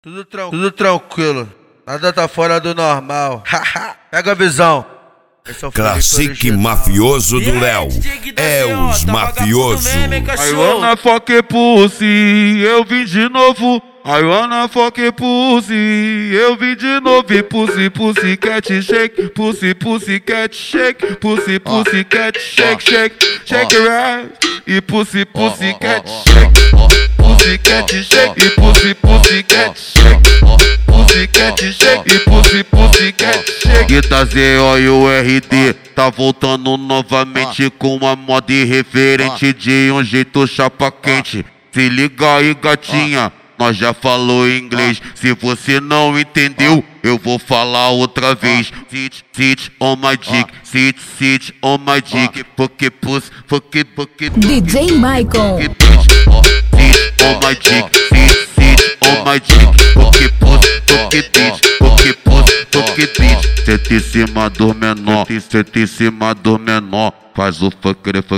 Tudo tranquilo, nada tá fora do normal. Pega a visão. Classic mafioso do Léo. É os mafiosos. I wanna fuck pussy, eu vim de novo. I wanna fuck pussy, eu vim de novo. E pussy cat shake, pussy cat shake, pussy cat shake, shake it right. E pussy cat shake, pussy cat shake, e pussy cat shake, pussy cat shake, e pussy cat shake. Guita ZO e o RD tá voltando novamente com uma moda irreverente de um jeito chapa quente. Se liga aí, gatinha, nós já falou inglês. Se você não entendeu, eu vou falar outra vez. Sit on my dick, sit on my dick. Fuck pussy, fuck DJ Michael. Sit on my dick, sit on my dick. Fuck pussy, fuck bitch. Senta em cima do menor, senta em cima do menor. Faz o fucker. Faz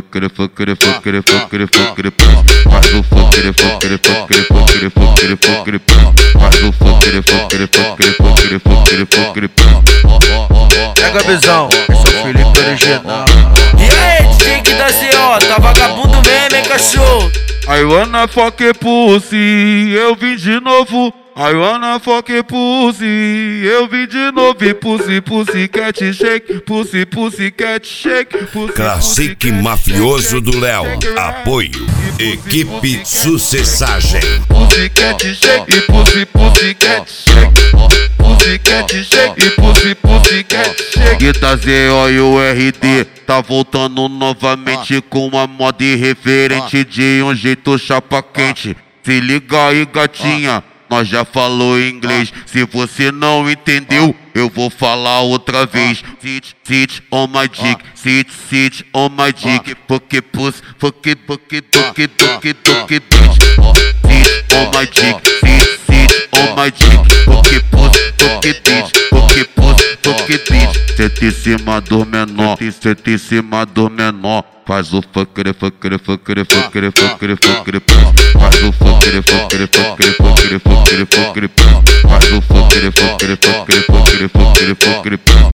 o fucker. Faz o fucker. Pega a visão, esse é o Felipe original. E aí, DJ da ZO, tá vagabundo mesmo, hein, cachorro? I wanna fuck pussy, eu vim de novo. I wanna fuck pussy, eu vim de novo. E pussy cat shake, pussy cat shake. Classic mafioso do Léo. Apoio Equipe Sucessagem. Pussy cat shake, e pussy cat shake, pussy cat shake, e pussy cat shake. Guita ZO e o RD tá voltando novamente com uma moda irreverente de um jeito chapa quente. Se liga aí, gatinha, nós já falou inglês. Se você não entendeu, eu vou falar outra vez. Sit on my dick, sit on my dick. Fuck pussy, fuck bitch. Sit on my dick, sit on my dick. Fuck pussy, fuck bitch. Senta em cima do menor, senta em cima do menor. Faz o fucker. Faz o fucker. Faz o fucker.